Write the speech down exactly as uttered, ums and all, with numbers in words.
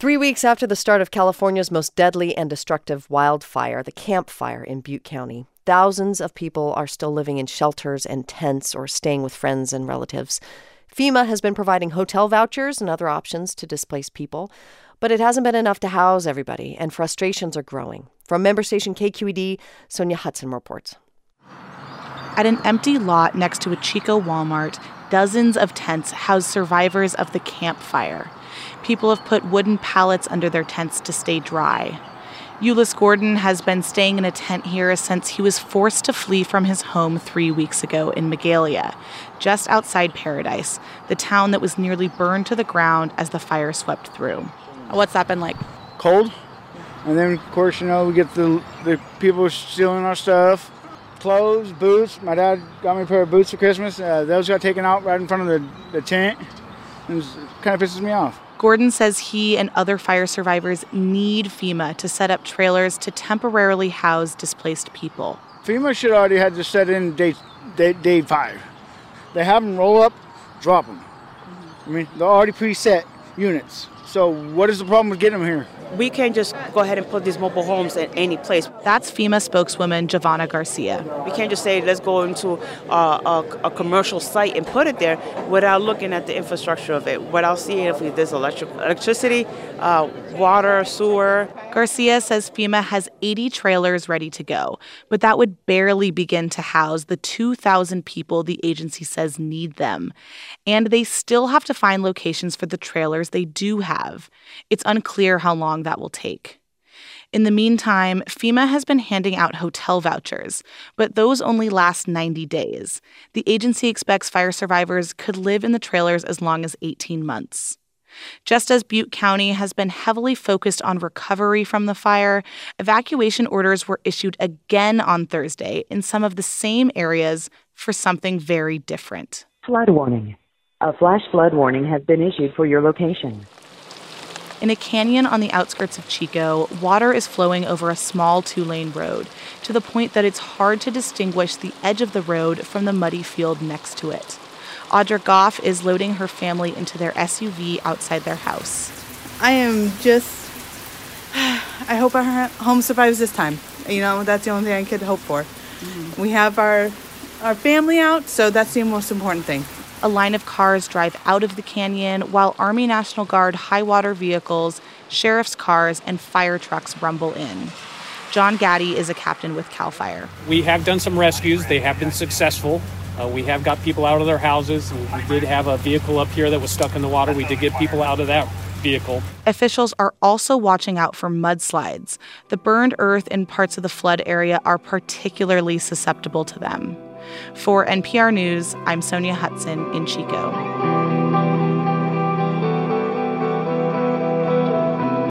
Three weeks after the start of California's most deadly and destructive wildfire, the Camp Fire in Butte County, thousands of people are still living in shelters and tents or staying with friends and relatives. FEMA has been providing hotel vouchers and other options to displaced people, but it hasn't been enough to house everybody, and frustrations are growing. From member station K Q E D, Sonia Hudson reports. At an empty lot next to a Chico Walmart, dozens of tents house survivors of the Camp Fire. People have put wooden pallets under their tents to stay dry. Ulyss Gordon has been staying in a tent here since he was forced to flee from his home three weeks ago in Magalia, just outside Paradise, the town that was nearly burned to the ground as the fire swept through. What's that been like? Cold. And then, of course, you know, we get the, the people stealing our stuff. Clothes, boots. My dad got me a pair of boots for Christmas. Uh, those got taken out right in front of the, the tent. And it kind of pisses me off. Gordon says he and other fire survivors need FEMA to set up trailers to temporarily house displaced people. FEMA should already have to set in day, day, day five. They have them roll up, drop them. Mm-hmm. I mean, they're already preset units. So what is the problem with getting them here? We can't just go ahead and put these mobile homes in any place. That's FEMA spokeswoman Giovanna Garcia. We can't just say, let's go into a, a, a commercial site and put it there without looking at the infrastructure of it, without seeing if there's electric, electricity, uh, water, sewer. Garcia says FEMA has eighty trailers ready to go, but that would barely begin to house the two thousand people the agency says need them. And they still have to find locations for the trailers they do have. It's unclear how long that will take. In the meantime, FEMA has been handing out hotel vouchers, but those only last ninety days. The agency expects fire survivors could live in the trailers as long as eighteen months. Just as Butte County has been heavily focused on recovery from the fire, evacuation orders were issued again on Thursday in some of the same areas for something very different. Flood warning. A flash flood warning has been issued for your location. In a canyon on the outskirts of Chico, water is flowing over a small two-lane road to the point that it's hard to distinguish the edge of the road from the muddy field next to it. Audra Goff is loading her family into their S U V outside their house. I am just, I hope our home survives this time. You know, that's the only thing I could hope for. Mm-hmm. We have our, our family out, so that's the most important thing. A line of cars drive out of the canyon while Army National Guard high-water vehicles, sheriff's cars, and fire trucks rumble in. John Gaddy is a captain with CAL FIRE. We have done some rescues. They have been successful. Uh, we have got people out of their houses. We did have a vehicle up here that was stuck in the water. We did get people out of that vehicle. Officials are also watching out for mudslides. The burned earth in parts of the flood area are particularly susceptible to them. For N P R News, I'm Sonia Hudson in Chico.